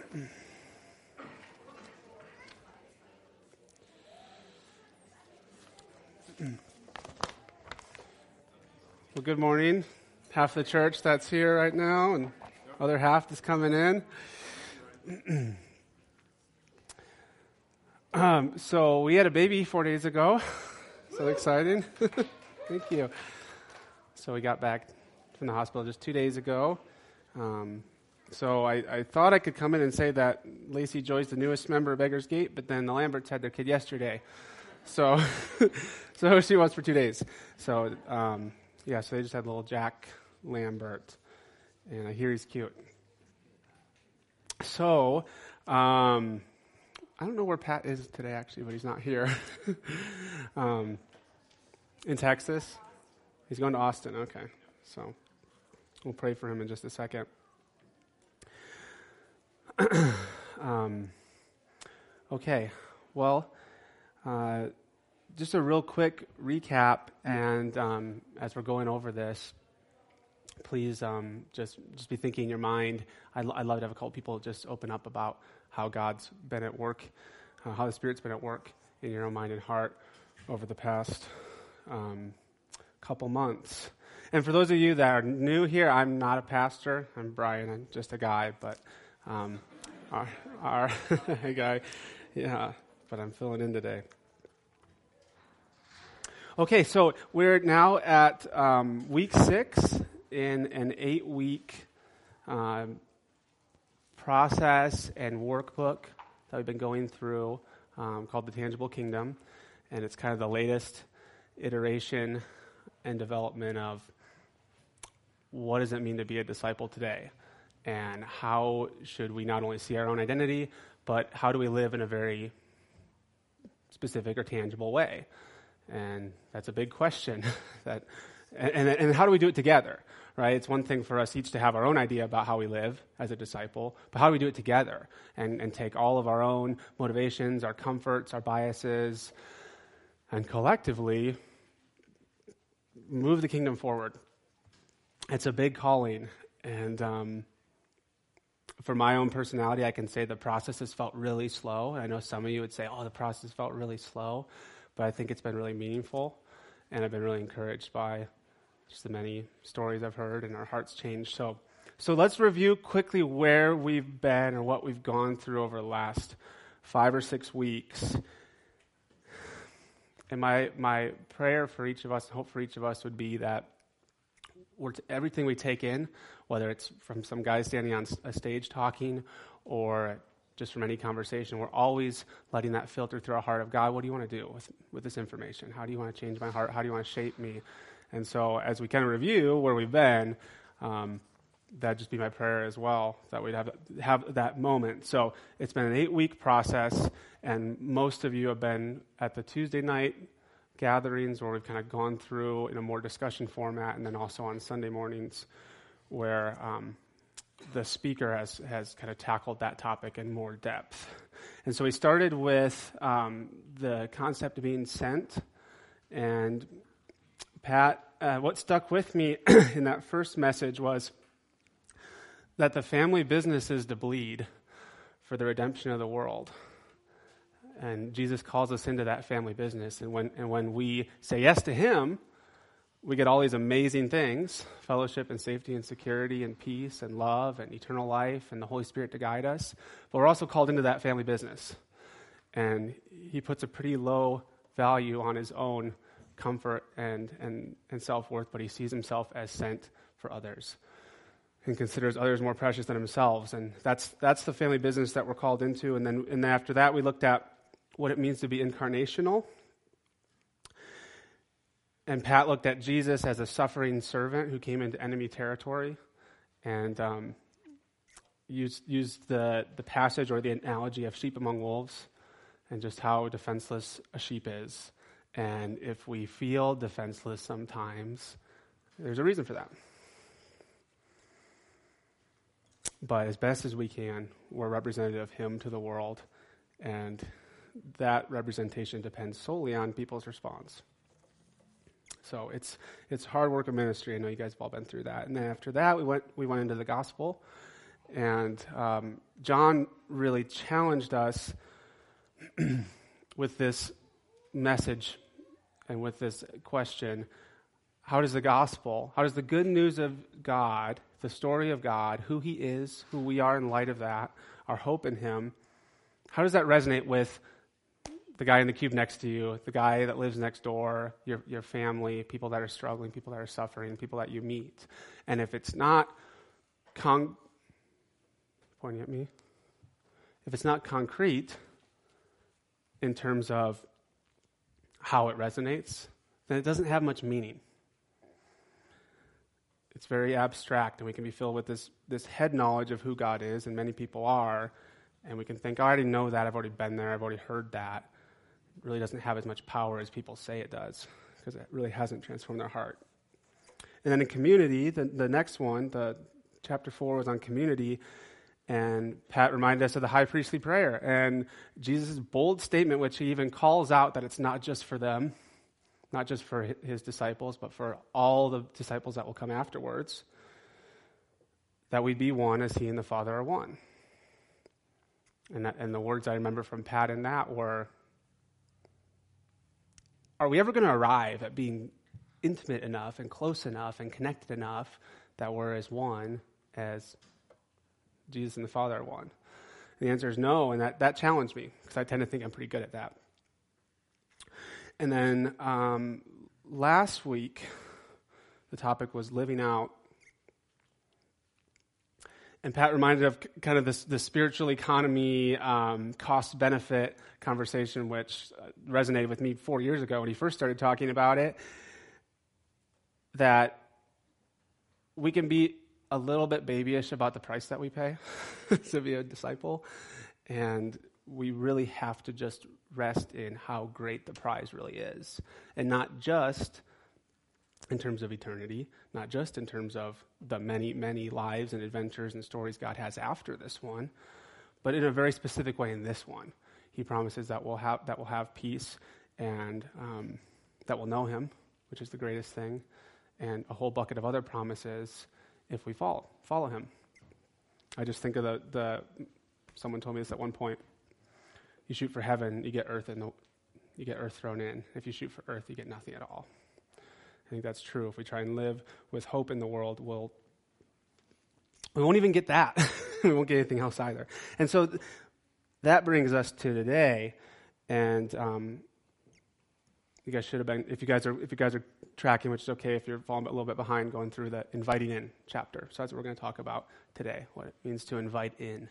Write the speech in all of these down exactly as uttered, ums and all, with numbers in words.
Well, good morning. Half the church that's here right now, and other half that's coming in. um, so we had a baby four days ago. So exciting. Thank you. So we got back from the hospital just two days ago. Um, so I, I thought I could come in and say that Lacey Joy's the newest member of Beggar's Gate, but then the Lamberts had their kid yesterday. So, so she was for two days. So, um, yeah, so they just had little Jack Lambert, and I hear he's cute. So, um, I don't know where Pat is today, actually, but he's not here. um, in Texas. He's going to Austin, okay. So, we'll pray for him in just a second. um, okay, well, uh, just a real quick recap, and um, as we're going over this, please um, just just be thinking in your mind. I'd, I'd love to have a couple people just open up about how God's been at work, uh, how the Spirit's been at work in your own mind and heart over the past um, couple months. And for those of you that are new here, I'm not a pastor. I'm Brian. I'm just a guy, but um, our, our guy, yeah. But I'm filling in today. Okay, so we're now at um, week six in an eight-week uh, process and workbook that we've been going through um, called The Tangible Kingdom, and it's kind of the latest iteration and development of what does it mean to be a disciple today, and how should we not only see our own identity, but how do we live in a very specific or tangible way? And that's a big question. that, and, and, and how do we do it together, right? It's one thing for us each to have our own idea about how we live as a disciple, but how do we do it together and, and take all of our own motivations, our comforts, our biases, and collectively move the kingdom forward? It's a big calling, and um, for my own personality, I can say the process has felt really slow. I know some of you would say, oh, the process felt really slow. But I think it's been really meaningful, and I've been really encouraged by just the many stories I've heard, and our hearts changed. So, so let's review quickly where we've been or what we've gone through over the last five or six weeks. And my my prayer for each of us, and hope for each of us, would be that we're t- everything we take in, whether it's from some guy standing on a stage talking, or just from any conversation, we're always letting that filter through our heart of, God, what do you want to do with, with this information? How do you want to change my heart? How do you want to shape me? And so as we kind of review where we've been, um, that'd just be my prayer as well, that we'd have, have that moment. So it's been an eight-week process, and most of you have been at the Tuesday night gatherings where we've kind of gone through in a more discussion format, and then also on Sunday mornings where um, the speaker has, has kind of tackled that topic in more depth. And so we started with um, the concept of being sent. And Pat, uh, what stuck with me in that first message was that the family business is to bleed for the redemption of the world. And Jesus calls us into that family business. And when and when we say yes to him, we get all these amazing things, fellowship and safety and security and peace and love and eternal life and the Holy Spirit to guide us. But we're also called into that family business. And he puts a pretty low value on his own comfort and, and, and self-worth, but he sees himself as sent for others and considers others more precious than himself. And that's that's the family business that we're called into. And then and then after that, we looked at what it means to be incarnational. And Pat looked at Jesus as a suffering servant who came into enemy territory, and um, used used the, the passage or the analogy of sheep among wolves, and just how defenseless a sheep is. And if we feel defenseless sometimes, there's a reason for that. But as best as we can, we're representative of him to the world, and that representation depends solely on people's response. So it's it's hard work of ministry. I know you guys have all been through that. And then after that, we went we went into the gospel, And um, John really challenged us with this message and with this question: how does the gospel, how does the good news of God, the story of God, who he is, who we are in light of that, our hope in him, how does that resonate with the guy in the cube next to you, the guy that lives next door, your your family, people that are struggling, people that are suffering, people that you meet? And if it's not con- pointing at me, if it's not concrete in terms of how it resonates, then it doesn't have much meaning. It's very abstract, and we can be filled with this, this head knowledge of who God is, and many people are, and we can think, oh, I already know that, I've already been there, I've already heard that. It really doesn't have as much power as people say it does, because it really hasn't transformed their heart. And then in community, the, the next one, the chapter four was on community, and Pat reminded us of the high priestly prayer, and Jesus' bold statement, which he even calls out that it's not just for them, not just for his disciples, but for all the disciples that will come afterwards, that we be one as he and the Father are one. And that, and the words I remember from Pat in that were, are we ever going to arrive at being intimate enough and close enough and connected enough that we're as one as Jesus and the Father are one? And the answer is no, and that, that challenged me, because I tend to think I'm pretty good at that. And then um, last week, the topic was living out. And Pat reminded of kind of this the spiritual economy um, cost-benefit conversation, which resonated with me four years ago when he first started talking about it, that we can be a little bit babyish about the price that we pay to be a disciple, and we really have to just rest in how great the prize really is, and not just in terms of eternity, not just in terms of the many, many lives and adventures and stories God has after this one, but in a very specific way in this one. He promises that we'll have that we'll have peace, and um, that we'll know him, which is the greatest thing, and a whole bucket of other promises if we follow follow him. I just think of the the someone told me this at one point. You shoot for heaven, you get earth in the, you get earth thrown in. If you shoot for earth, you get nothing at all. I think that's true. If we try and live with hope in the world, we'll we won't even get that. We won't get anything else either. And so th- that brings us to today. And um, you guys should have been, if you guys are if you guys are tracking, which is okay if you're falling a little bit behind, going through the inviting in chapter. So that's what we're going to talk about today, what it means to invite in.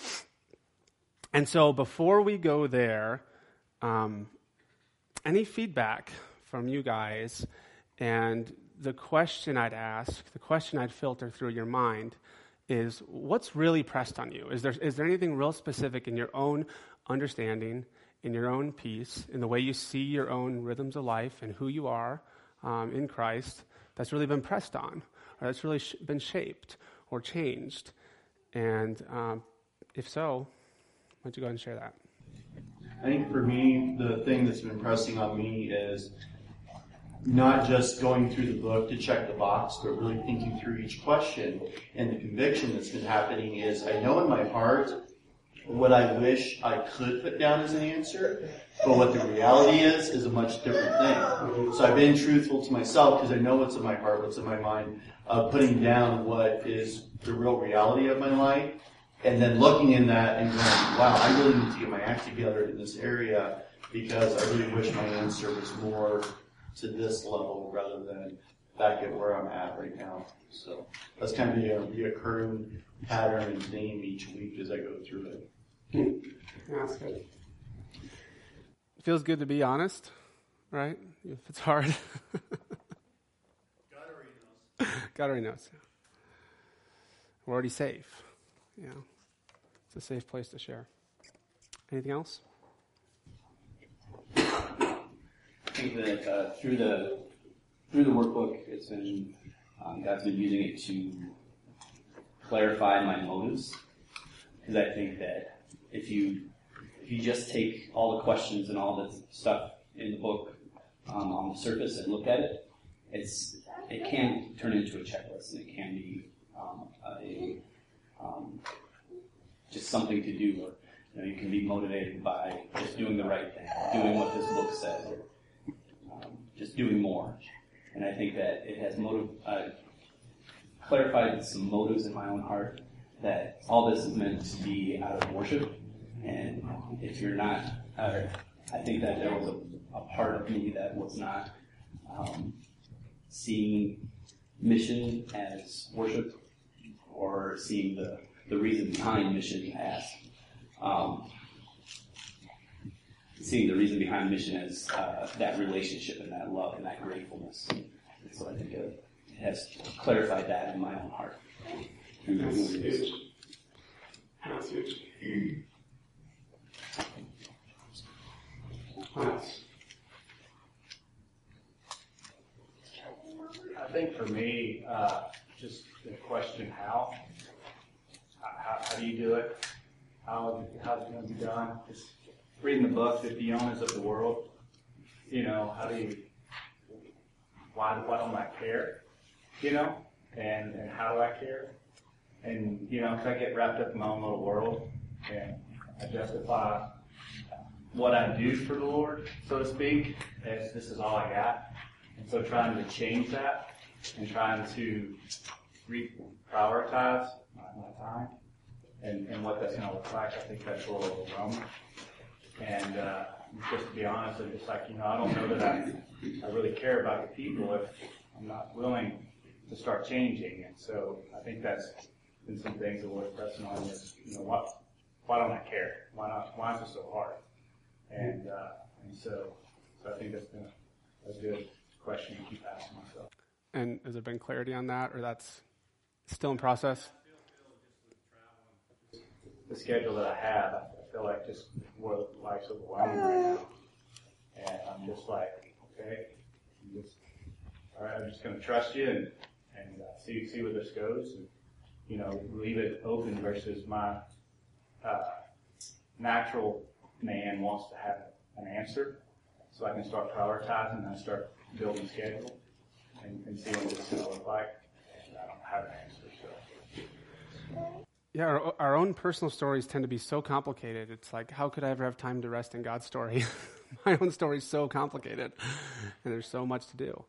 And so before we go there, um, any feedback from you guys, and the question I'd ask, the question I'd filter through your mind is, what's really pressed on you? Is there is there anything real specific in your own understanding, in your own peace, in the way you see your own rhythms of life and who you are um, in Christ that's really been pressed on, or that's really sh- been shaped or changed? And um, if so, why don't you go ahead and share that? I think for me, the thing that's been pressing on me is not just going through the book to check the box, but really thinking through each question. And the conviction that's been happening is, I know in my heart what I wish I could put down as an answer, but what the reality is, is a much different thing. So I've been truthful to myself because I know what's in my heart, what's in my mind, uh, putting down what is the real reality of my life. And then looking in that and going, wow, I really need to get my act together in this area because I really wish my answer was more to this level rather than back at where I'm at right now. So that's kind of a reoccurring pattern and theme each week as I go through it. Yeah, that's good. It feels good to be honest, right? If it's hard. God already knows. God already knows. We're already safe. Yeah, it's a safe place to share. Anything else? I think that uh, through the through the workbook, it's been um, God's been using it to clarify my motives, because I think that if you if you just take all the questions and all the stuff in the book um, on the surface and look at it, it's it can turn into a checklist, and it can be um, a Um, just something to do, or you know, you can be motivated by just doing the right thing, doing what this book says, or um, just doing more. And I think that it has motive, uh, clarified some motives in my own heart, that all this is meant to be out of worship. And if you're not, uh, I think that there was a, a part of me that was not um, seeing mission as worship, or seeing the, the reason behind mission as um, seeing the reason behind mission as uh, that relationship and that love and that gratefulness. And so I think it has clarified that in my own heart. That's huge. That's huge. Yes. I think for me, uh, just the question how. how, how do you do it? How how's it going to be done? Just reading the book, The Owners of the World. You know, how do you? Why why don't I care? You know, and and how do I care? And you know, because I get wrapped up in my own little world, and I justify what I do for the Lord, so to speak, as this is all I got. And so trying to change that and trying to reprioritize my, my time and, and what that's going to look like, I think that's a little overwhelming. And uh, just to be honest, I'm just like, you know, I don't know that I, I really care about the people if I'm not willing to start changing. And so I think that's been some things that we're pressing on is, you know, what, why don't I care? Why not? Why is it so hard? And uh, and so, so I think that's been a, a good question to keep asking myself. And has there been clarity on that, or that's still in process? The schedule that I have, I feel like just more life's overwhelming right now, and I'm just like, okay, I'm just, all right, I'm just going to trust you and and uh, see see where this goes, and you know, leave it open versus my uh, natural man wants to have an answer, so I can start prioritizing and I start building schedule and, and seeing what it's going to look like. And I don't have an answer, so. Yeah, our, our own personal stories tend to be so complicated. It's like, how could I ever have time to rest in God's story? My own story is so complicated, and there's so much to do.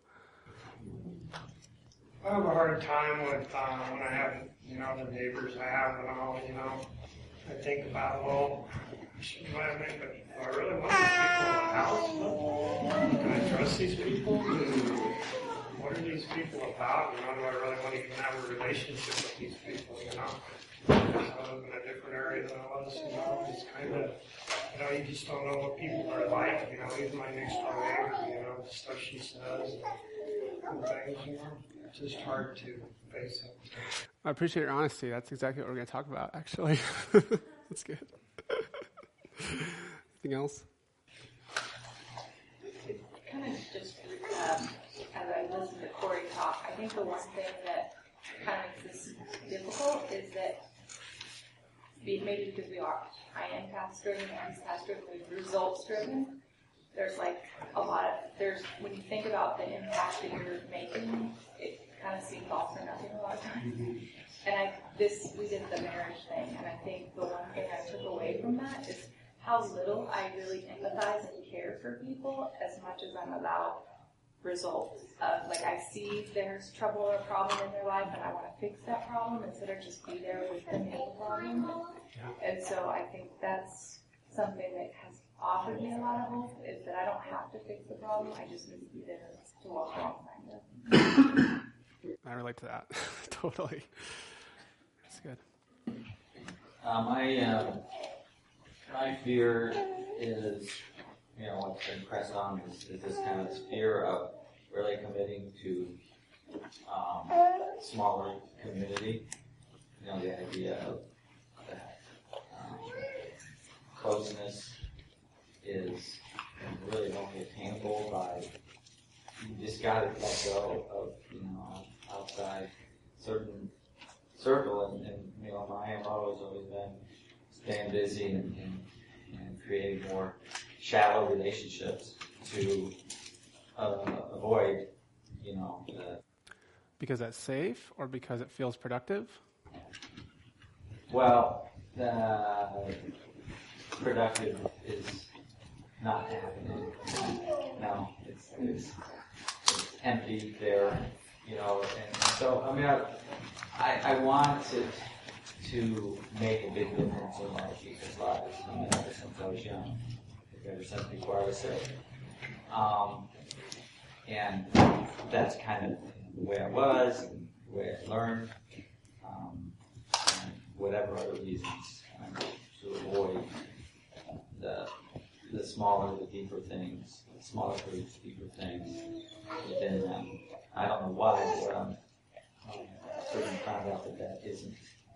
I have a hard time with uh, when I have, you know, the neighbors I have and all, you know. I think about, well, do I have anybody? Do I really want these people in the house? Can I trust these people? What are these people about? You know, do I really want to even have a relationship with these people, you know? Because I live in a different area than I was, you know, it's kind of, you know, you just don't know what people are like, you know, even my next door neighbor, you know, the stuff she says and things, you know, it's just hard to face it. I appreciate your honesty. That's exactly what we're going to talk about, actually. That's good. Anything else? Kind of just, um, as I listen to Corey talk, I think the one thing that kind of makes this difficult is that maybe because we are, I am task-driven, and he's task-driven, we're results-driven. There's like a lot of, there's, when you think about the impact that you're making, it kind of seems all for nothing a lot of times. Mm-hmm. And I, this, we did the marriage thing, and I think the one thing I took away from that is how little I really empathize and care for people as much as I'm about results. Of like, I see there's trouble or a problem in their life, and I want to fix that problem instead of just be there with them in the problem. Yeah. And so I think that's something that has offered me a lot of hope, is that I don't have to fix the problem, I just need to be there to walk alongside them. I relate to that. Totally. That's good. Uh, my, uh, my fear is, you know, what's been pressed on is, is this kind of this fear of really committing to um, smaller community. You know, the idea of that um, closeness is really only attainable by, you just got to let go of, you know, outside certain circle, and, and you know, my M O has always been staying busy and, and, and creating more shallow relationships to uh, avoid, you know, the... Because that's safe, or because it feels productive? Well, the productive is not happening. No, it's, it's, it's empty there, you know. And so, I mean, I, I, I want to to make a big difference in my people's lives. I mean, ever since I was young, ever since before I was saved. Um, and that's kind of the way I was, and the way I learned, um, and whatever other reasons, um, to avoid the the smaller, the deeper things, the smaller groups, deeper things within them. I don't know why, but I'm um, certain found out that that isn't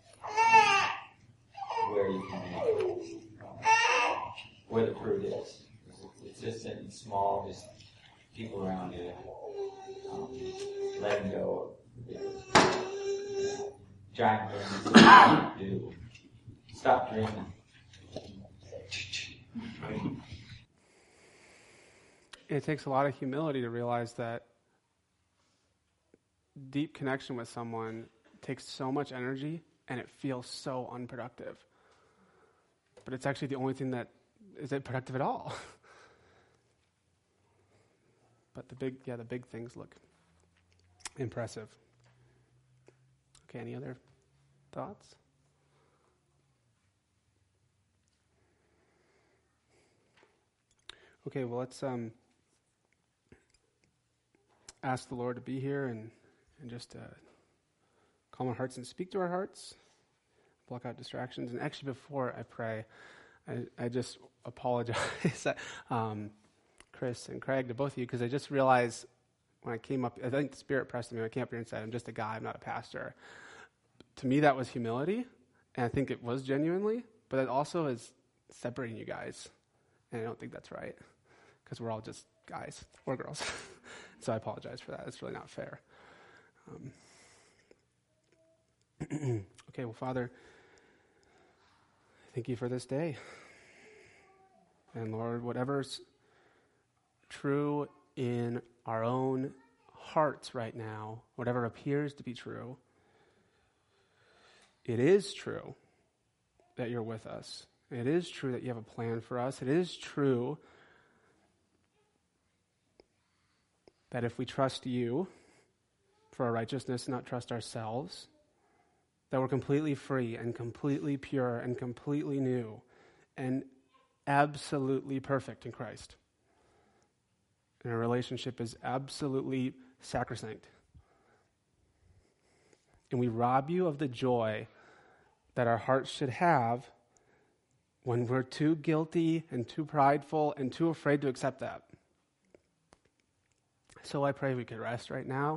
where you can make, um, where the fruit is. It's just in small, just people around you, um, letting go of the big, giant things that you do. Stop dreaming. It takes a lot of humility to realize that deep connection with someone takes so much energy and it feels so unproductive. But it's actually the only thing that isn't productive at all. But the big, yeah, the big things look impressive. Okay, any other thoughts? Okay, well, let's um, ask the Lord to be here and, and just uh, calm our hearts and speak to our hearts, block out distractions. And actually, before I pray, I, I just apologize, um, Chris and Craig, to both of you, because I just realized when I came up, I think the Spirit pressed me when I came up here and said, I'm just a guy, I'm not a pastor. To me, that was humility, and I think it was genuinely, but it also is separating you guys, and I don't think that's right, because we're all just guys or girls. So I apologize for that. It's really not fair. Um, okay, well, Father, thank you for this day. And Lord, whatever's true in our own hearts right now, whatever appears to be true, it is true that you're with us. It is true that you have a plan for us. It is true that if we trust you for our righteousness, not trust ourselves, that we're completely free and completely pure and completely new and absolutely perfect in Christ. And our relationship is absolutely sacrosanct. And we rob you of the joy that our hearts should have when we're too guilty and too prideful and too afraid to accept that. So I pray we could rest right now.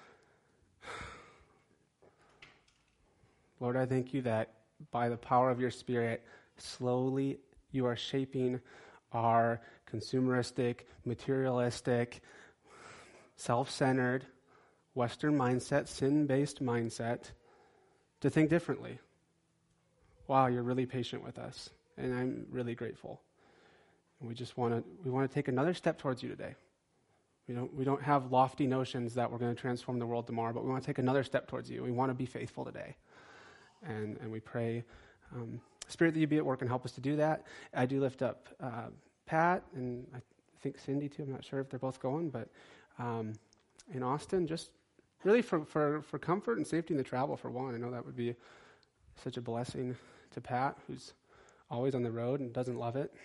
Lord, I thank you that by the power of your Spirit, slowly you are shaping our consumeristic, materialistic, self-centered, Western mindset, sin-based mindset, to think differently. Wow, you're really patient with us, and I'm really grateful. And we just want to we want to take another step towards you today. We don't we don't have lofty notions that we're going to transform the world tomorrow, but we want to take another step towards you. We want to be faithful today, and and we pray, um, Spirit, that you be at work and help us to do that. I do lift up uh, Pat and I think Cindy too. I'm not sure if they're both going, but um, in Austin, just really for, for, for comfort and safety in the travel, for one. I know that would be such a blessing to Pat, who's always on the road and doesn't love it.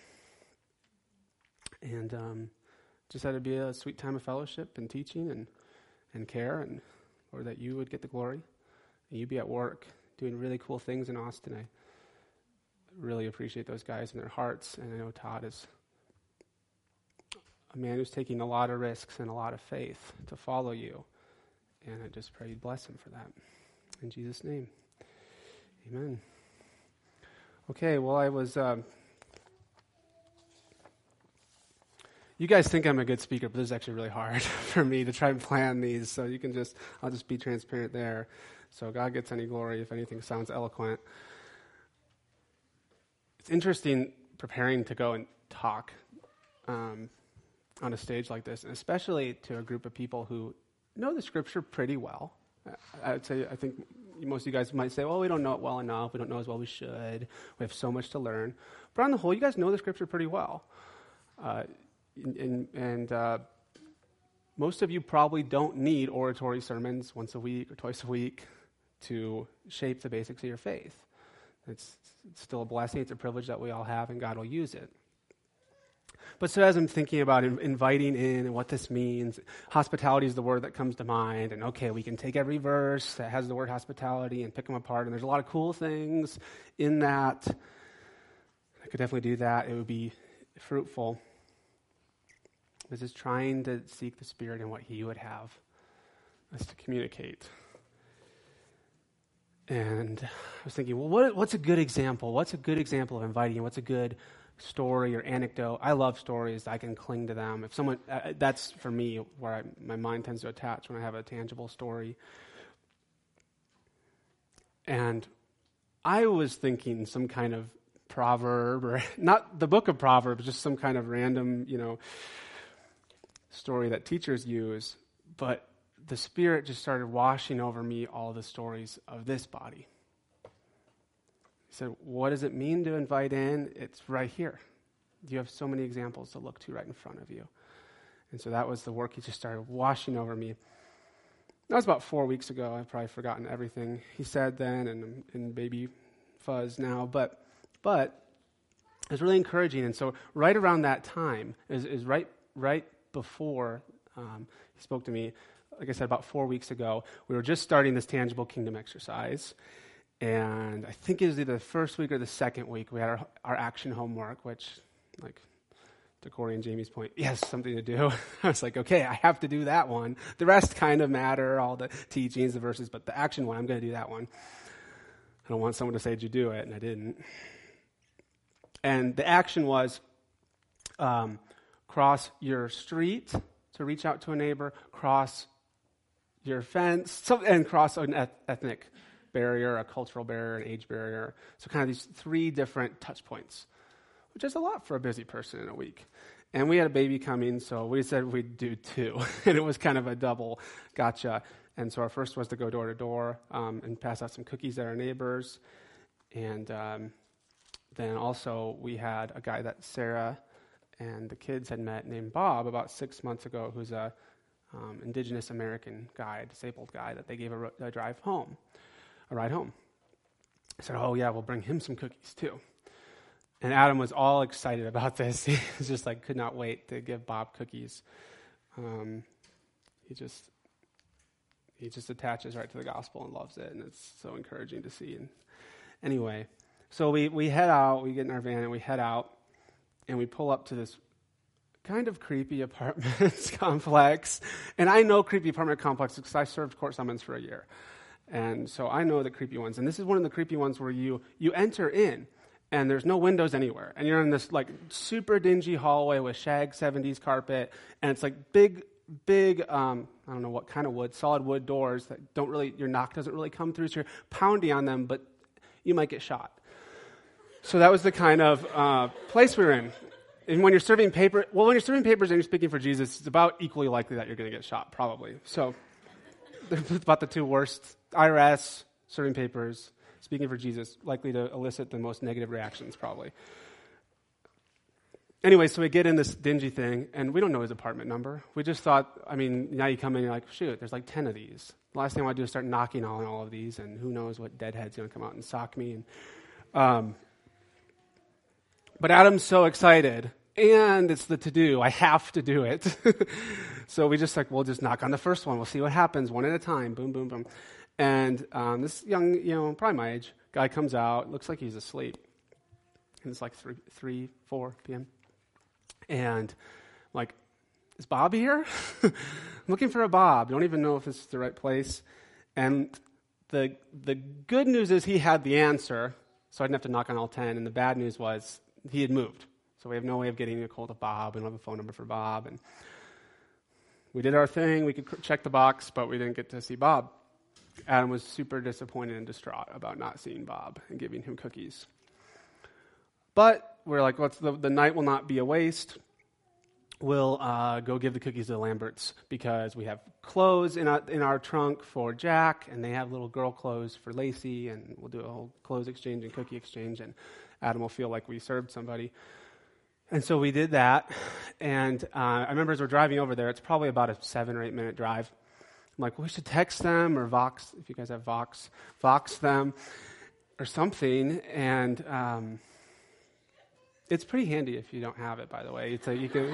And um, just that it'd be a sweet time of fellowship and teaching and, and care, and or that you would get the glory and you be at work doing really cool things in Austin. I really appreciate those guys and their hearts, and I know Todd is a man who's taking a lot of risks and a lot of faith to follow you. And I just pray you'd bless him for that. In Jesus' name, amen. Okay, well, I was... Um, you guys think I'm a good speaker, but this is actually really hard for me to try and plan these, so you can just... I'll just be transparent there. So God gets any glory if anything sounds eloquent. It's interesting preparing to go and talk um, on a stage like this, and especially to a group of people who know the Scripture pretty well. I would say, I think most of you guys might say, well, we don't know it well enough. We don't know as well as we should. We have so much to learn. But on the whole, you guys know the Scripture pretty well. Uh, and and uh, most of you probably don't need oratory sermons once a week or twice a week to shape the basics of your faith. It's, it's still a blessing. It's a privilege that we all have, and God will use it. But so as I'm thinking about in, inviting in and what this means, hospitality is the word that comes to mind. And okay, we can take every verse that has the word hospitality and pick them apart. And there's a lot of cool things in that. I could definitely do that. It would be fruitful. This is trying to seek the Spirit and what He would have us to communicate. And I was thinking, well, what, what's a good example? What's a good example of inviting? What's a good story or anecdote? I love stories. I can cling to them. If someone, uh, that's for me where I, my mind tends to attach when I have a tangible story. And I was thinking some kind of proverb, or not the book of Proverbs, just some kind of random, you know, story that teachers use. But the Spirit just started washing over me all the stories of this body. He said, what does it mean to invite in? It's right here. You have so many examples to look to right in front of you. And so that was the work He just started washing over me. That was about four weeks ago. I've probably forgotten everything He said then, and in baby fuzz now. But but it was really encouraging. And so right around that time, is is right right before um, He spoke to me, like I said, about four weeks ago, we were just starting this tangible kingdom exercise. And I think it was either the first week or the second week, we had our, our action homework, which, like, to Corey and Jamie's point, yes, something to do. I was like, okay, I have to do that one. The rest kind of matter, all the teachings, the verses, but the action one, I'm going to do that one. I don't want someone to say, did you do it? And I didn't. And the action was um, cross your street to reach out to a neighbor, cross your fence, so, and cross an eth- ethnic barrier, a cultural barrier, an age barrier. So kind of these three different touch points, which is a lot for a busy person in a week. And we had a baby coming, so we said we'd do two. And it was kind of a double gotcha. And so our first was to go door to door um, and pass out some cookies at our neighbors. And um, then also we had a guy that Sarah and the kids had met named Bob about six months ago, who's a um, indigenous American guy, a disabled guy, that they gave a, ro- a drive home. A ride home. I said, oh yeah, we'll bring him some cookies too. And Adam was all excited about this. He was just like, could not wait to give Bob cookies. Um, he just, he just attaches right to the gospel and loves it, and it's so encouraging to see. And anyway, so we, we head out, we get in our van and we head out, and we pull up to this kind of creepy apartment complex. And I know creepy apartment complexes because I served court summons for a year. And so I know the creepy ones. And this is one of the creepy ones where you you enter in, and there's no windows anywhere. And you're in this like super dingy hallway with shag seventies carpet. And it's like big, big, um, I don't know what kind of wood, solid wood doors that don't really, your knock doesn't really come through. So you're pounding on them, but you might get shot. So that was the kind of uh, place we were in. And when you're serving paper, well, when you're serving papers and you're speaking for Jesus, it's about equally likely that you're going to get shot, probably. So it's about the two worst. I R S, serving papers, speaking for Jesus, likely to elicit the most negative reactions, probably. Anyway, so we get in this dingy thing, and we don't know his apartment number. We just thought, I mean, now you come in and you're like, shoot, there's like ten of these. The last thing I want to do is start knocking on all of these, and who knows what deadhead's going to come out and sock me. And, um, but Adam's so excited, and it's the to-do. I have to do it. So we just like, we'll just knock on the first one. We'll see what happens, one at a time. Boom, boom, boom. And um, this young, you know, probably my age, guy comes out, looks like he's asleep. And it's like three, three, four p.m. And I'm like, is Bob here? I'm looking for a Bob. Don't even know if this is the right place. And the the good news is he had the answer, so I didn't have to knock on all ten. And the bad news was he had moved. So we have no way of getting a hold of Bob. We don't have a phone number for Bob. And we did our thing. We could check the box, but we didn't get to see Bob. Adam was super disappointed and distraught about not seeing Bob and giving him cookies. But we're like, well, the, the night will not be a waste. we'll uh, go give the cookies to the Lamberts because we have clothes in our, in our trunk for Jack, and they have little girl clothes for Lacey, and we'll do a whole clothes exchange and cookie exchange, and Adam will feel like we served somebody. And so we did that, and uh, I remember as we're driving over there, it's probably about a seven or eight minute drive. I'm like, well, we should text them or Vox, if you guys have Vox, Vox them or something, and um, it's pretty handy if you don't have it, by the way. It's like you can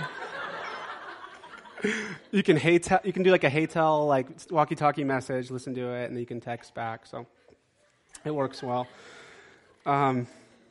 you can hey te- you can do like a hey tell, like walkie-talkie message, listen to it, and then you can text back. So it works well. Um,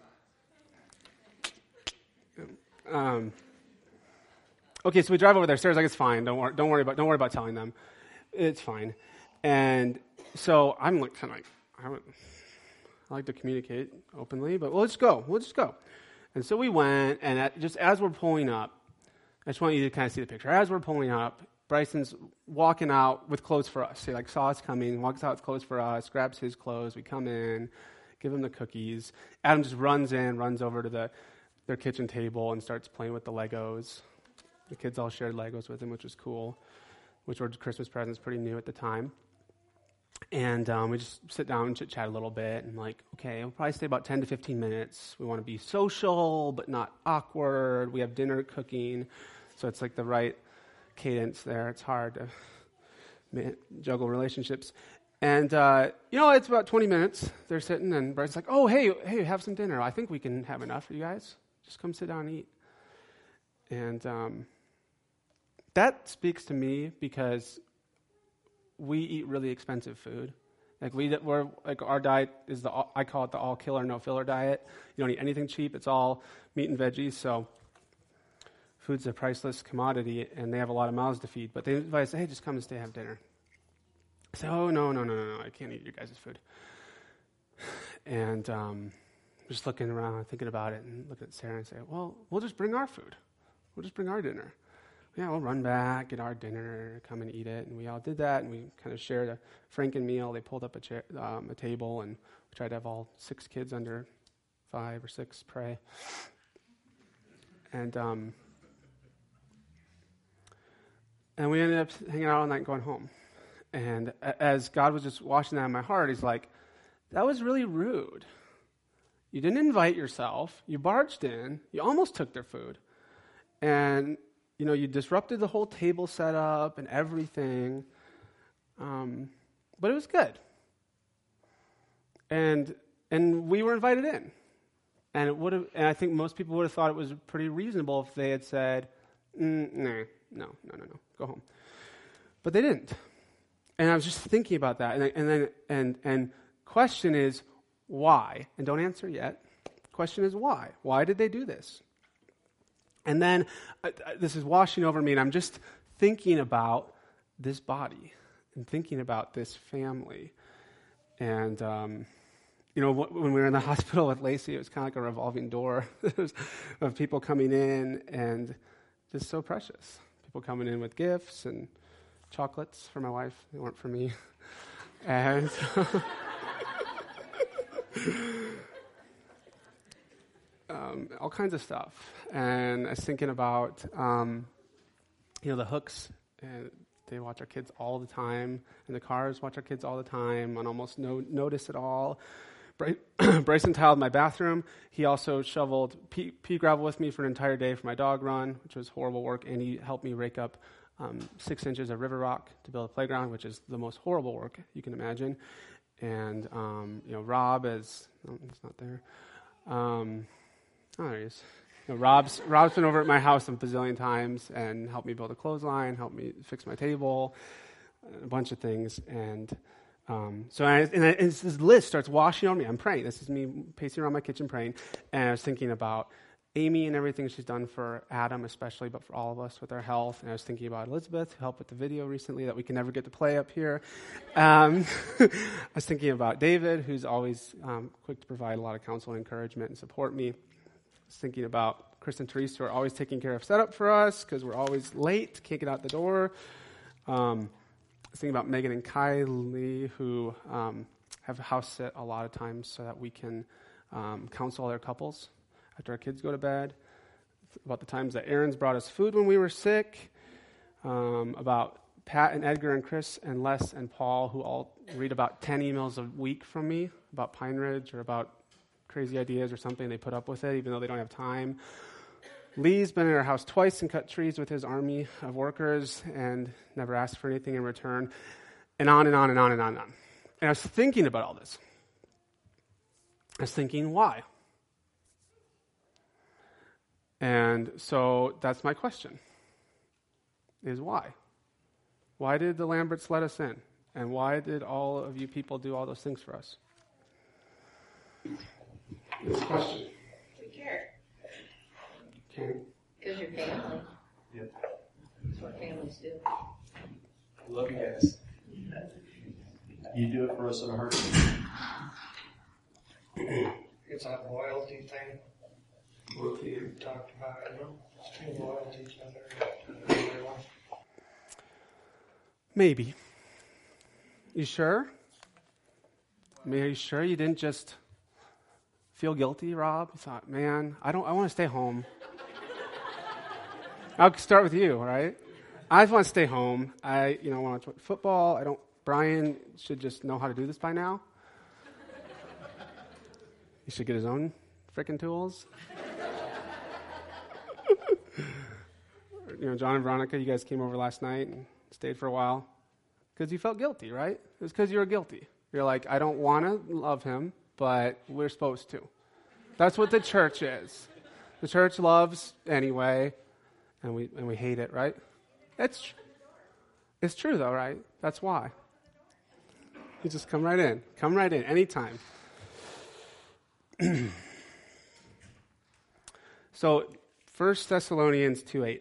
um, okay, so we drive over there. Sarah's like, it's fine. Don't worry. Don't worry about. Don't worry about telling them. It's fine. And so I'm like, kind of like, I, would, I like to communicate openly, but well, let's go. We'll just go. And so we went, and at, just as we're pulling up, I just want you to kind of see the picture. As we're pulling up, Bryson's walking out with clothes for us. He like saw us coming, walks out with clothes for us, grabs his clothes. We come in, give him the cookies. Adam just runs in, runs over to the their kitchen table and starts playing with the Legos. The kids all shared Legos with him, which was cool, which were Christmas presents, pretty new at the time. And um, we just sit down and chit-chat a little bit. And like, okay, we'll probably stay about ten to fifteen minutes. We want to be social, but not awkward. We have dinner cooking. So it's like the right cadence there. It's hard to man, juggle relationships. And, uh, you know, it's about twenty minutes. They're sitting, and Bryce's like, oh, hey, hey, have some dinner. I think we can have enough for you guys. Just come sit down and eat. And um, that speaks to me because we eat really expensive food. Like we, we're like our diet is the I call it the all killer no filler diet. You don't eat anything cheap. It's all meat and veggies. So food's a priceless commodity, and they have a lot of mouths to feed. But they invite us, hey, just come and stay, have dinner. I say, oh no no no no no, I can't eat your guys' food. And um, just looking around, thinking about it, and looking at Sarah and say, well, we'll just bring our food. We'll just bring our dinner. Yeah, we'll run back, get our dinner, come and eat it. And we all did that, and we kind of shared a Franken meal. They pulled up a, chair, um, a table, and we tried to have all six kids under five or six pray. And um, and we ended up hanging out all night and going home. And a- as God was just washing that in my heart, he's like, that was really rude. You didn't invite yourself. You barged in. You almost took their food. And you know, you disrupted the whole table setup and everything, um, but it was good. And and we were invited in, and it would have. And I think most people would have thought it was pretty reasonable if they had said, mm, "Nah, no, no, no, no, go home." But they didn't. And I was just thinking about that, and and then and and question is why? And don't answer yet. Question is why? Why did they do this? And then uh, this is washing over me, and I'm just thinking about this body and thinking about this family. And, um, you know, wh- when we were in the hospital with Lacey, it was kind of like a revolving door of people coming in, and just so precious. People coming in with gifts and chocolates for my wife. They weren't for me. And Um, all kinds of stuff. And I was thinking about, um, you know, the Hooks. And they watch our kids all the time. And the Cars watch our kids all the time on almost no notice at all. Bry- Bryson tiled my bathroom. He also shoveled pea, pea gravel with me for an entire day for my dog run, which was horrible work. And he helped me rake up um, six inches of river rock to build a playground, which is the most horrible work you can imagine. And, um, you know, Rob is, oh, he's not there. Um, Oh, there he is. You know, Rob's, Rob's been over at my house a bazillion times and helped me build a clothesline, helped me fix my table, a bunch of things. And um, so I, and, I, and this list starts washing on me. I'm praying. This is me pacing around my kitchen praying. And I was thinking about Amy and everything she's done for Adam especially, but for all of us with our health. And I was thinking about Elizabeth, who helped with the video recently that we can never get to play up here. Um, I was thinking about David, who's always um, quick to provide a lot of counsel and encouragement and support me. I was thinking about Chris and Therese, who are always taking care of setup for us because we're always late, can't get out the door. Um, I was thinking about Megan and Kylie, who um, have house sit a lot of times so that we can um, counsel other couples after our kids go to bed. about the times that Aaron's brought us food when we were sick, um, about Pat and Edgar and Chris and Les and Paul, who all read about ten emails a week from me about Pine Ridge or about crazy ideas or something. They put up with it even though they don't have time. Lee's been in our house twice and cut trees with his army of workers and never asked for anything in return, and on and on and on and on and on. And I was thinking about all this. I was thinking, why? And so that's my question, is why? Why did the Lamberts let us in? And why did all of you people do all those things for us? This question. We care. Okay. Because you're family. Yep. That's what families do. Love you guys. You do it for us in a heartbeat. It's that loyalty thing we talked about, you know, being loyal to each other. And everyone. Maybe. You sure? I mean, are you sure you didn't just feel guilty, Rob? You thought, man, I don't. I want to stay home. I'll start with you, right? I just want to stay home. I, you know, want to watch football. I don't. Brian should just know how to do this by now. He should get his own frickin' tools. You know, John and Veronica, you guys came over last night and stayed for a while because you felt guilty, right? It was because you were guilty. You're like, I don't want to love him, but we're supposed to. That's what the church is. The church loves anyway, and we and we hate it, right? It's it's true though, right? That's why. You just come right in. Come right in anytime. So, First Thessalonians two eight.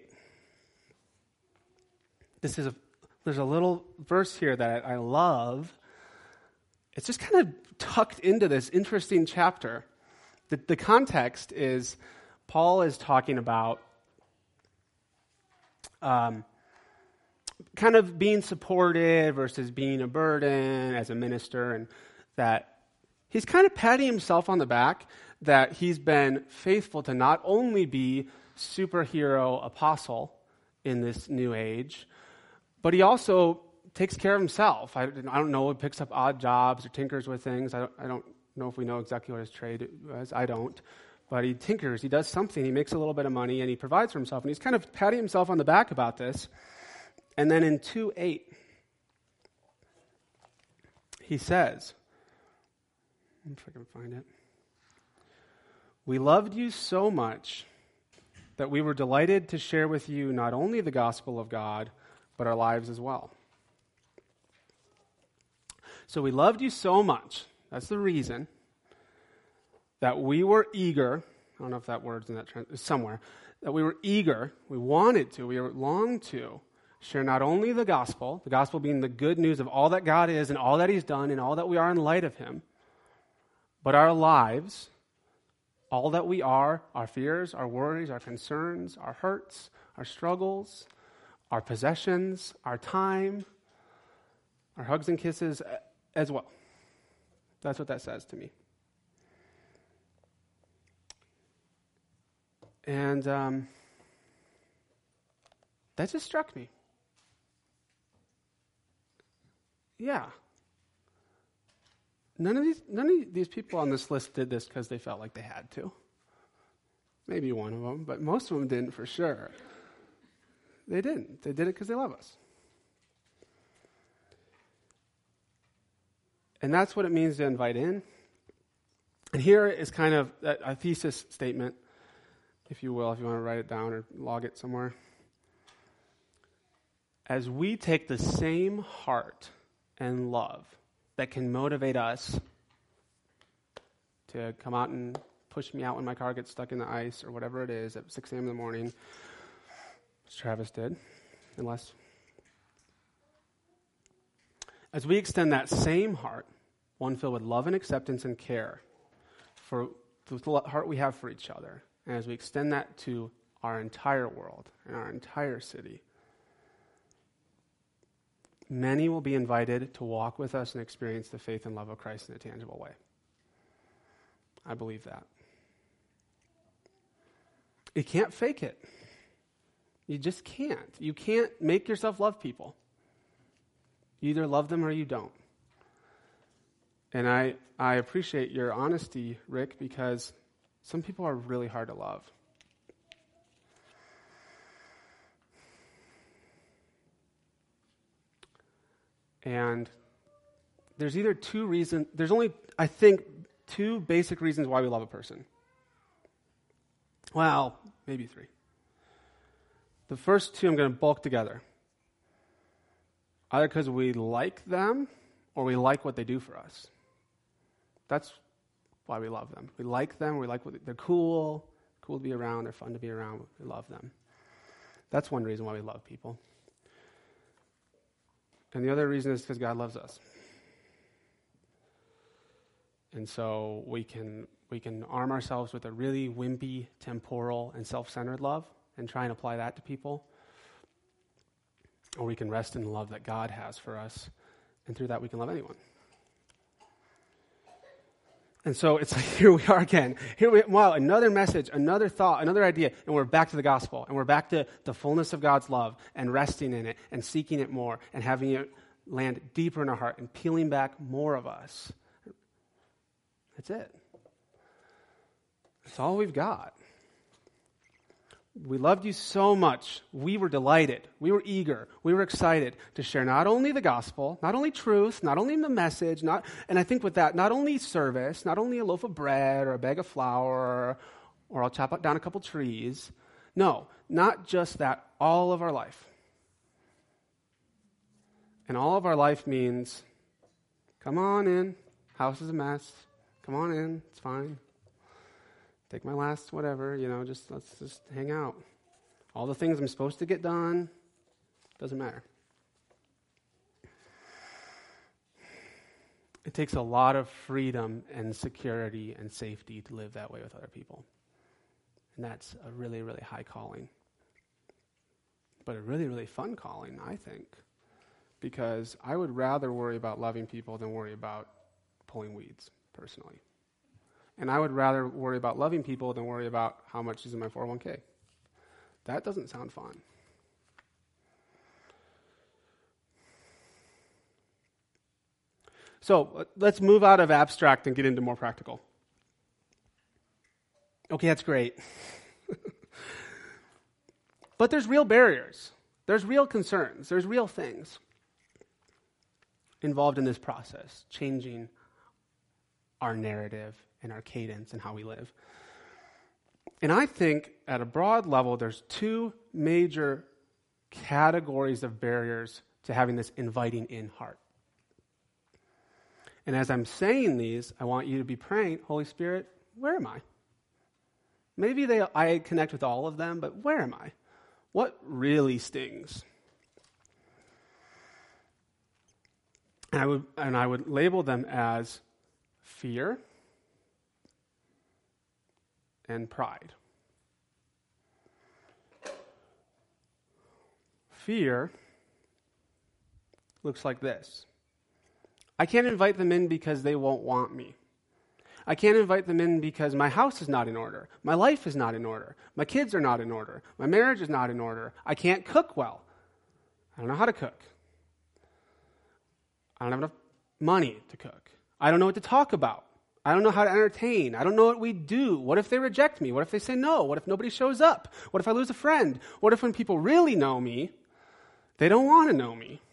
This is a there's a little verse here that I love. It's just kind of tucked into this interesting chapter. The, the context is Paul is talking about um, kind of being supported versus being a burden as a minister, and that he's kind of patting himself on the back that he's been faithful to not only be superhero apostle in this new age, but he also takes care of himself. I, I don't know, he picks up odd jobs or tinkers with things. I don't, I don't know if we know exactly what his trade was. I don't. But he tinkers, he does something, he makes a little bit of money, and he provides for himself. And he's kind of patting himself on the back about this. And then in two eight, he says, if I can find it, we loved you so much that we were delighted to share with you not only the gospel of God, but our lives as well. So we loved you so much, that's the reason, that we were eager, I don't know if that word's in that trans- somewhere, that we were eager, we wanted to, we longed to share not only the gospel, the gospel being the good news of all that God is and all that he's done and all that we are in light of him, but our lives, all that we are, our fears, our worries, our concerns, our hurts, our struggles, our possessions, our time, our hugs and kisses as well. That's what that says to me. And um, that just struck me. Yeah. None of these none of these people on this list did this because they felt like they had to. Maybe one of them, but most of them didn't for sure. They didn't. They did it because they love us. And that's what it means to invite in. And here is kind of a, a thesis statement, if you will, if you want to write it down or log it somewhere. As we take the same heart and love that can motivate us to come out and push me out when my car gets stuck in the ice or whatever it is at six a.m. in the morning, as Travis did, unless. As we extend that same heart, one filled with love and acceptance and care for the heart we have for each other, and as we extend that to our entire world and our entire city, many will be invited to walk with us and experience the faith and love of Christ in a tangible way. I believe that. You can't fake it. You just can't. You can't make yourself love people. You either love them or you don't. And I, I appreciate your honesty, Rick, because some people are really hard to love. And there's either two reasons, there's only, I think, two basic reasons why we love a person. Well, maybe three. The first two I'm going to bulk together. Either because we like them or we like what they do for us. That's why we love them. We like them, we like what they, they're cool, cool to be around, they're fun to be around, we love them. That's one reason why we love people. And the other reason is because God loves us. And so we can we can arm ourselves with a really wimpy, temporal, and self-centered love and try and apply that to people. Or we can rest in the love that God has for us, and through that we can love anyone. And so it's like, here we are again. Here we wow, another message, another thought, another idea, and we're back to the gospel, and we're back to the fullness of God's love, and resting in it, and seeking it more, and having it land deeper in our heart, and peeling back more of us. That's it. That's all we've got. We loved you so much. We were delighted. We were eager. We were excited to share not only the gospel, not only truth, not only the message, not, and I think with that, not only service, not only a loaf of bread or a bag of flour, or I'll chop down a couple trees. No, not just that, all of our life. And all of our life means, come on in, house is a mess, come on in, it's fine. Take my last whatever, you know, just let's just hang out. All the things I'm supposed to get done, doesn't matter. It takes a lot of freedom and security and safety to live that way with other people. And that's a really, really high calling. But a really, really fun calling, I think. Because I would rather worry about loving people than worry about pulling weeds, personally. And I would rather worry about loving people than worry about how much is in my four oh one k. That doesn't sound fun. So let's move out of abstract and get into more practical. Okay, that's great. But there's real barriers. There's real concerns. There's real things involved in this process, changing our narrative and our cadence and how we live. And I think at a broad level, there's two major categories of barriers to having this inviting in heart. And as I'm saying these, I want you to be praying, Holy Spirit, where am I? Maybe they, I connect with all of them, but where am I? What really stings? And I would, and I would label them as fear and pride. Fear looks like this. I can't invite them in because they won't want me. I can't invite them in because my house is not in order. My life is not in order. My kids are not in order. My marriage is not in order. I can't cook well. I don't know how to cook. I don't have enough money to cook. I don't know what to talk about. I don't know how to entertain. I don't know what we do. What if they reject me? What if they say no? What if nobody shows up? What if I lose a friend? What if when people really know me, they don't want to know me?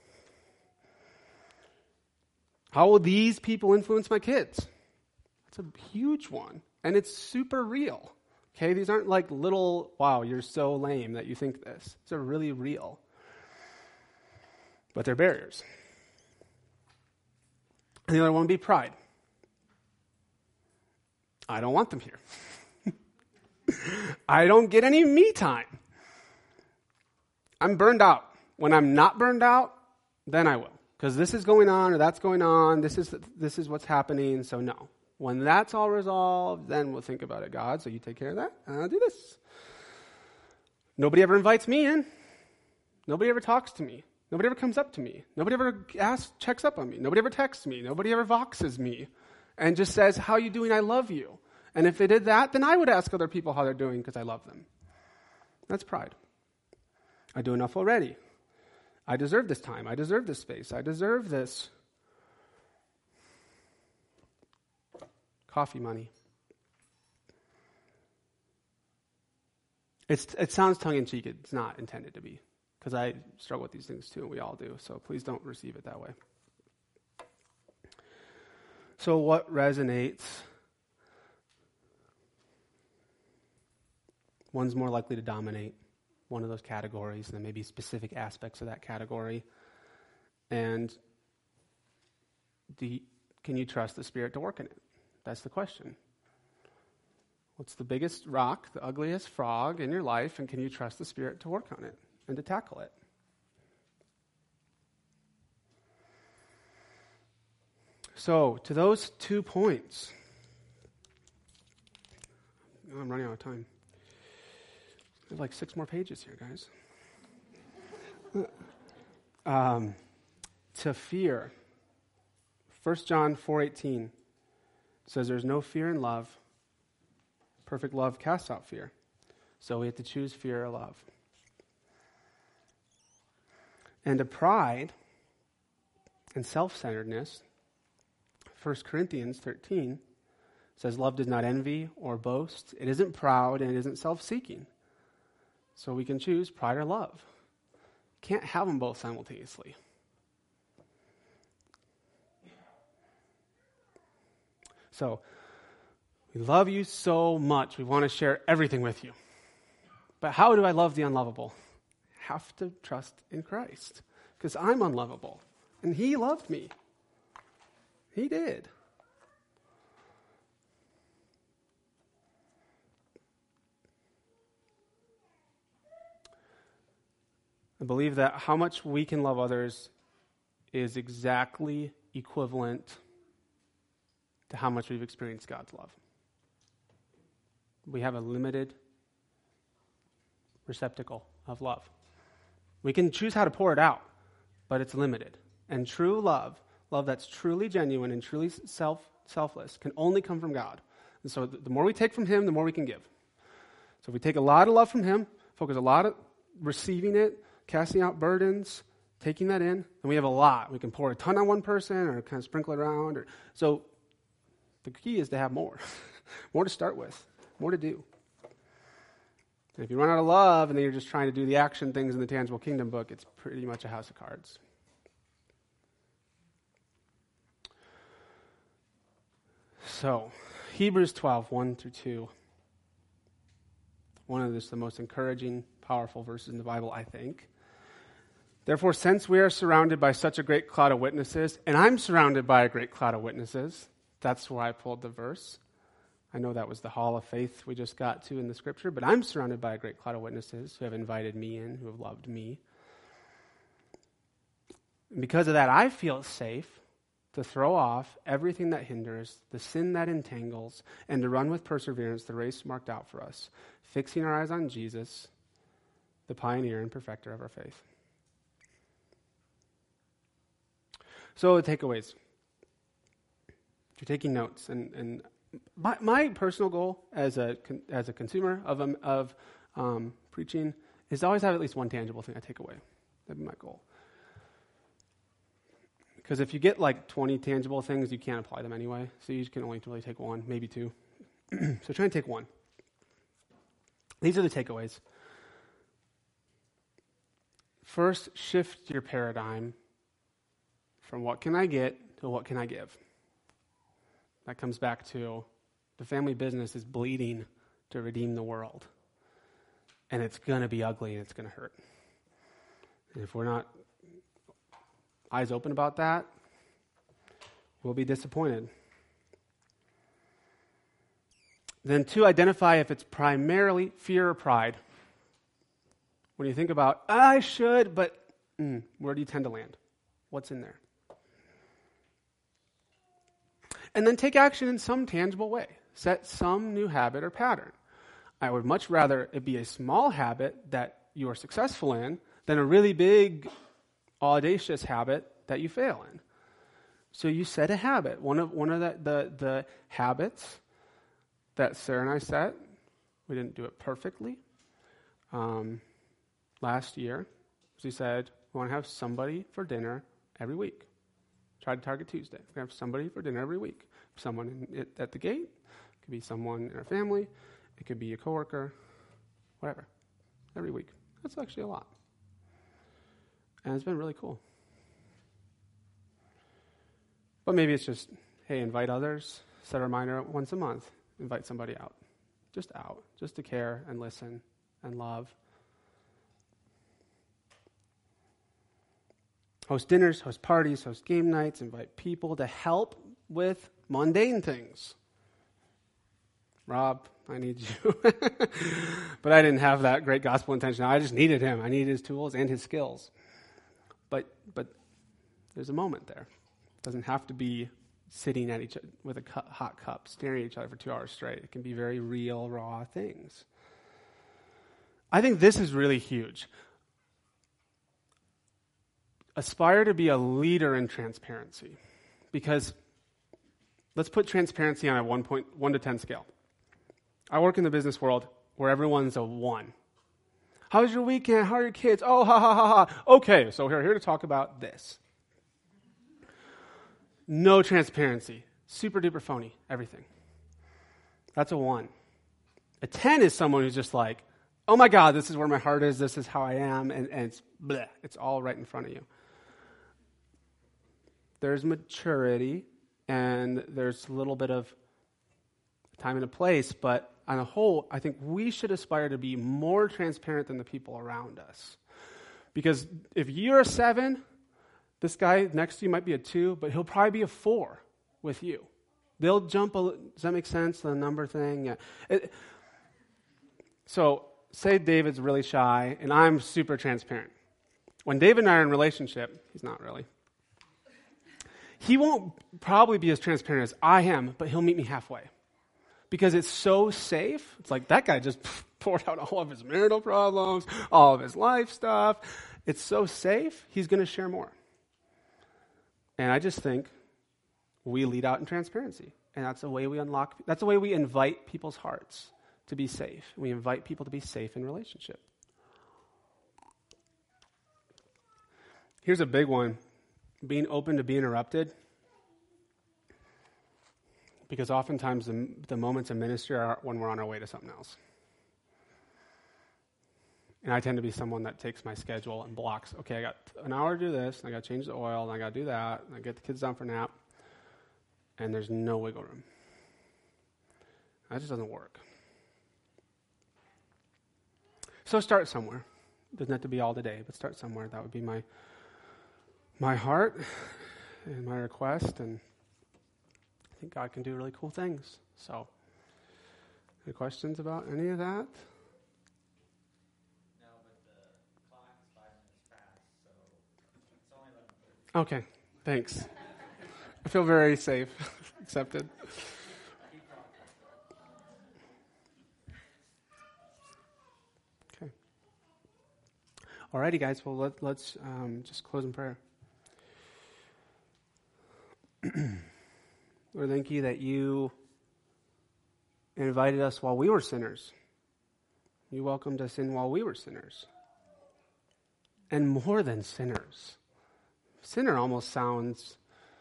How will these people influence my kids? That's a huge one. And it's super real. Okay, these aren't like little, wow, you're so lame that you think this. These are really real. But they're barriers. And the other one would be pride. I don't want them here. I don't get any me time. I'm burned out. When I'm not burned out, then I will. Because this is going on or that's going on. This is this is what's happening, so no. When that's all resolved, then we'll think about it. God, so you take care of that, and I'll do this. Nobody ever invites me in. Nobody ever talks to me. Nobody ever comes up to me. Nobody ever asks, checks up on me. Nobody ever texts me. Nobody ever voxes me and just says, how are you doing? I love you. And if they did that, then I would ask other people how they're doing because I love them. That's pride. I do enough already. I deserve this time. I deserve this space. I deserve this coffee money. It's, it sounds tongue-in-cheek. It's not intended to be, because I struggle with these things too, and we all do. So please don't receive it that way. So what resonates? One's more likely to dominate one of those categories, and then maybe specific aspects of that category. And do you, can you trust the Spirit to work in it? That's the question. What's the biggest rock, the ugliest frog in your life, and can you trust the Spirit to work on it and to tackle it? So, to those two points, I'm running out of time. There's like six more pages here, guys. Um, to fear. First John four eighteen says there's no fear in love. Perfect love casts out fear. So we have to choose fear or love. And to pride and self-centeredness, First Corinthians thirteen says love does not envy or boast. It isn't proud and it isn't self-seeking. So we can choose pride or love. Can't have them both simultaneously. So, we love you so much, we want to share everything with you. But how do I love the unlovable? I have to trust in Christ, because I'm unlovable, and He loved me. He did. I believe that how much we can love others is exactly equivalent to how much we've experienced God's love. We have a limited receptacle of love. We can choose how to pour it out, but it's limited. And true love, love that's truly genuine and truly self selfless, can only come from God. And so the more we take from Him, the more we can give. So if we take a lot of love from Him, focus a lot on receiving it, casting out burdens, taking that in, and we have a lot. We can pour a ton on one person or kind of sprinkle it around. Or, so the key is to have more. More to start with. More to do. And if you run out of love and then you're just trying to do the action things in the Tangible Kingdom book, it's pretty much a house of cards. So, Hebrews twelve, one through two. One of this, the most encouraging, powerful verses in the Bible, I think. Therefore, since we are surrounded by such a great cloud of witnesses, and I'm surrounded by a great cloud of witnesses, that's why I pulled the verse. I know that was the hall of faith we just got to in the scripture, but I'm surrounded by a great cloud of witnesses who have invited me in, who have loved me. And because of that, I feel safe to throw off everything that hinders, the sin that entangles, and to run with perseverance the race marked out for us, fixing our eyes on Jesus, the pioneer and perfecter of our faith. So the takeaways. If you're taking notes, and, and my, my personal goal as a as a consumer of um, of um, preaching is to always have at least one tangible thing I take away. That'd be my goal. Because if you get like twenty tangible things, you can't apply them anyway. So you can only really take one, maybe two. So try and take one. These are the takeaways. First, shift your paradigm from what can I get to what can I give. That comes back to the family business is bleeding to redeem the world. And it's going to be ugly and it's going to hurt. And if we're not eyes open about that, we'll be disappointed. Then two, identify if it's primarily fear or pride. When you think about, I should, but mm, where do you tend to land? What's in there? And then take action in some tangible way. Set some new habit or pattern. I would much rather it be a small habit that you are successful in than a really big, audacious habit that you fail in. So you set a habit. One of one of the, the, the habits that Sarah and I set, we didn't do it perfectly, um, last year, she said, we want to have somebody for dinner every week. Try to target Tuesday. We have somebody for dinner every week. Someone in, at the gate. It could be someone in our family. It could be a coworker. Whatever. Every week. That's actually a lot. And it's been really cool. But maybe it's just, hey, invite others. Set a reminder once a month. Invite somebody out. Just out. Just to care and listen and love. Host dinners, host parties, host game nights, invite people to help with mundane things. Rob, I need you. But I didn't have that great gospel intention. I just needed him. I needed his tools and his skills. But but there's a moment there. It doesn't have to be sitting at each other with a cu- hot cup, staring at each other for two hours straight. It can be very real, raw things. I think this is really huge. Aspire to be a leader in transparency. Because let's put transparency on a one point one to ten scale. I work in the business world where everyone's a one. How was your weekend? How are your kids? Oh, ha, ha, ha, ha. Okay, so we're here to talk about this. No transparency. Super duper phony. Everything. That's a one. A ten is someone who's just like, oh my God, this is where my heart is. This is how I am. And, and it's bleh. It's all right in front of you. There's maturity, and there's a little bit of time and a place, but on a whole, I think we should aspire to be more transparent than the people around us. Because if you're a seven, this guy next to you might be a two, but he'll probably be a four with you. They'll jump a, does that make sense, the number thing? Yeah. It, so, say David's really shy, and I'm super transparent. When David and I are in a relationship, he's not really, he won't probably be as transparent as I am, but he'll meet me halfway. Because it's so safe. It's like that guy just poured out all of his marital problems, all of his life stuff. It's so safe, he's going to share more. And I just think we lead out in transparency. And that's the way we unlock, that's the way we invite people's hearts to be safe. We invite people to be safe in relationship. Here's a big one. Being open to be interrupted. Because oftentimes the, the moments of ministry are when we're on our way to something else. And I tend to be someone that takes my schedule and blocks, okay, I got an hour to do this, and I got to change the oil, and I got to do that, and I get the kids down for a nap, and there's no wiggle room. That just doesn't work. So start somewhere. It doesn't have to be all today, but start somewhere. That would be my my heart and my request, and I think God can do really cool things. So, any questions about any of that? No, but the clock is five minutes past, so it's only eleven thirty. Okay, thanks. I feel very safe. Accepted. Okay. Alrighty, guys. Well, let, let's um, just close in prayer. Lord, thank you that you invited us while we were sinners. You welcomed us in while we were sinners. And more than sinners. Sinner almost sounds,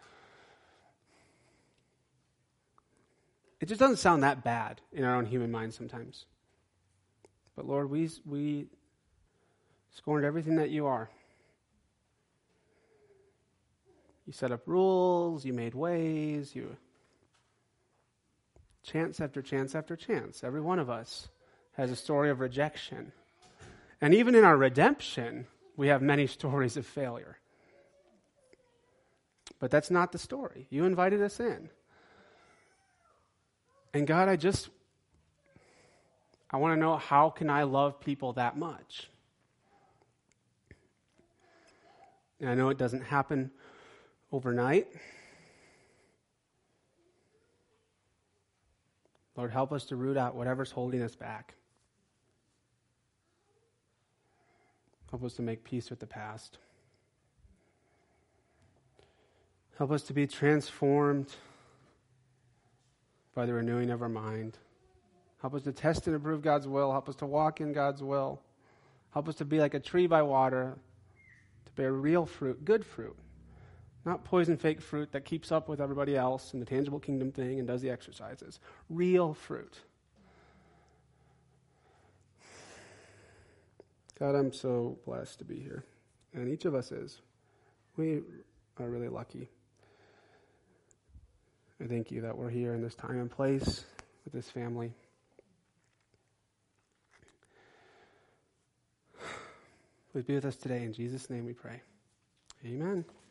it just doesn't sound that bad in our own human minds sometimes. But Lord, we we scorned everything that you are. You set up rules, you made ways, you... Chance after chance after chance. Every one of us has a story of rejection. And even in our redemption, we have many stories of failure. But that's not the story. You invited us in. And God, I just... I want to know, how can I love people that much? And I know it doesn't happen overnight. Lord, help us to root out whatever's holding us back. Help us to make peace with the past. Help us to be transformed by the renewing of our mind. Help us to test and approve God's will. Help us to walk in God's will. Help us to be like a tree by water, to bear real fruit, good fruit, not poison fake fruit that keeps up with everybody else in the tangible kingdom thing and does the exercises. Real fruit. God, I'm so blessed to be here. And each of us is. We are really lucky. I thank you that we're here in this time and place with this family. Please be with us today. In Jesus' name we pray. Amen.